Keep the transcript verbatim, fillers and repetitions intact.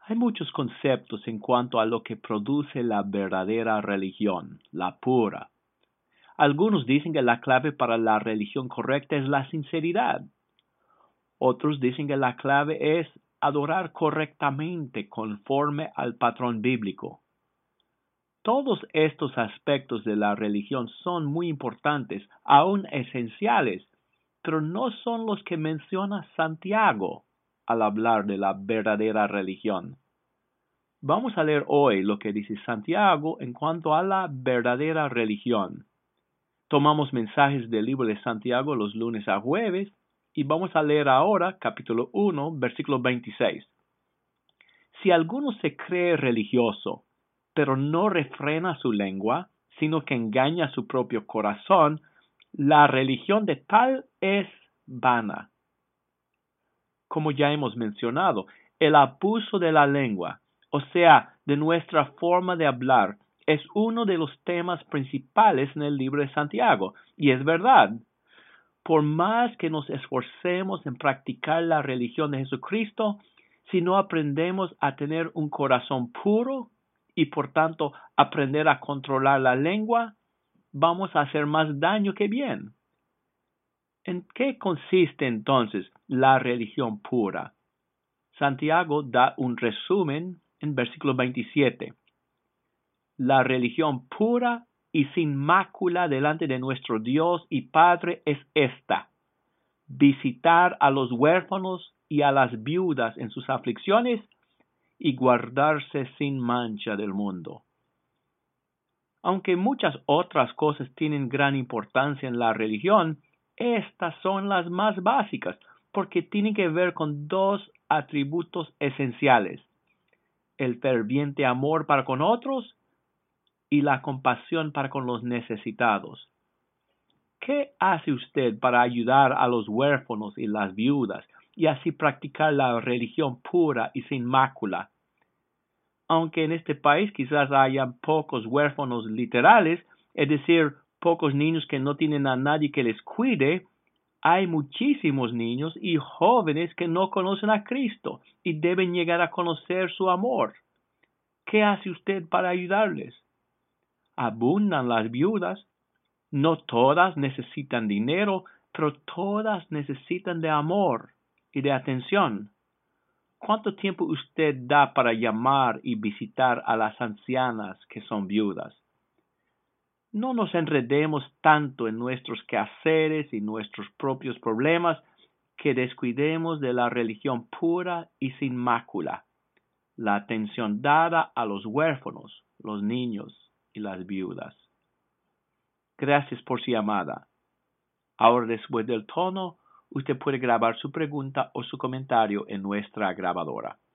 Hay muchos conceptos en cuanto a lo que produce la verdadera religión, la pura. Algunos dicen que la clave para la religión correcta es la sinceridad. Otros dicen que la clave es adorar correctamente conforme al patrón bíblico. Todos estos aspectos de la religión son muy importantes, aún esenciales, pero no son los que menciona Santiago al hablar de la verdadera religión. Vamos a leer hoy lo que dice Santiago en cuanto a la verdadera religión. Tomamos mensajes del libro de Santiago los lunes a jueves y vamos a leer ahora capítulo uno, versículo veintiséis. Si alguno se cree religioso, pero no refrena su lengua, sino que engaña su propio corazón, la religión de tal es vana. Como ya hemos mencionado, el abuso de la lengua, o sea, de nuestra forma de hablar, es uno de los temas principales en el libro de Santiago. Y es verdad, por más que nos esforcemos en practicar la religión de Jesucristo, si no aprendemos a tener un corazón puro y por tanto aprender a controlar la lengua, vamos a hacer más daño que bien. ¿En qué consiste entonces la religión pura? Santiago da un resumen en versículo veintisiete. La religión pura y sin mácula delante de nuestro Dios y Padre es esta: visitar a los huérfanos y a las viudas en sus aflicciones y guardarse sin mancha del mundo. Aunque muchas otras cosas tienen gran importancia en la religión, estas son las más básicas porque tienen que ver con dos atributos esenciales: el ferviente amor para con otros y la compasión para con los necesitados. ¿Qué hace usted para ayudar a los huérfanos y las viudas y así practicar la religión pura y sin mácula? Aunque en este país quizás haya pocos huérfanos literales, es decir, pocos niños que no tienen a nadie que les cuide, hay muchísimos niños y jóvenes que no conocen a Cristo y deben llegar a conocer su amor. ¿Qué hace usted para ayudarles? Abundan las viudas. No todas necesitan dinero, pero todas necesitan de amor y de atención. ¿Cuánto tiempo usted da para llamar y visitar a las ancianas que son viudas? No nos enredemos tanto en nuestros quehaceres y nuestros propios problemas que descuidemos de la religión pura y sin mácula, la atención dada a los huérfanos, los niños y las viudas. Gracias por su llamada. Ahora, después del tono, usted puede grabar su pregunta o su comentario en nuestra grabadora.